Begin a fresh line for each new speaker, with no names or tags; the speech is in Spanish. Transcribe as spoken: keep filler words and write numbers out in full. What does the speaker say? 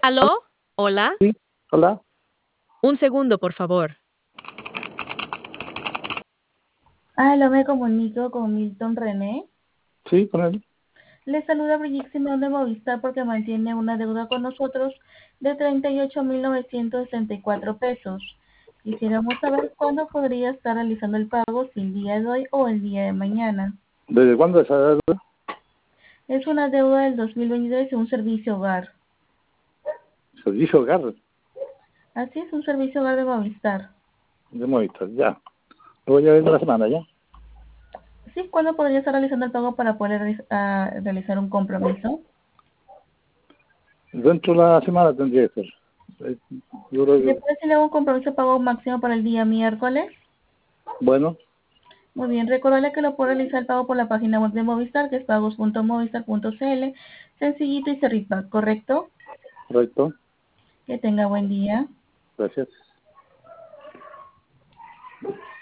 ¿Aló? ¿Hola?
Sí, hola.
Un segundo, por favor.
Aló, me comunico con Milton René.
Sí, con él.
Le saluda Brigitte Simón de Movistar porque mantiene una deuda con nosotros de treinta y ocho mil novecientos sesenta y cuatro pesos. Quisiéramos saber cuándo podría estar realizando el pago, si el día de hoy o el día de mañana.
¿Desde cuándo esa deuda?
Es una deuda del dos mil veintitrés y un servicio hogar.
Servicio hogar
Así es, un servicio hogar de Movistar.
de Movistar, ya. Lo voy a ver de la semana, ¿ya?
Sí, ¿cuándo podría estar realizando el pago para poder realiz- ah, realizar un compromiso?
Dentro de la semana tendría que ser. Eh, Yo creo
¿Le
que,
parece si le hago un compromiso de pago máximo para el día miércoles?
bueno,
Muy bien, recordarle que lo puede realizar el pago por la página web de Movistar, que es pagos punto movistar punto cl, sencillito y cerrito, ¿correcto?
correcto.
Que tenga buen día.
Gracias.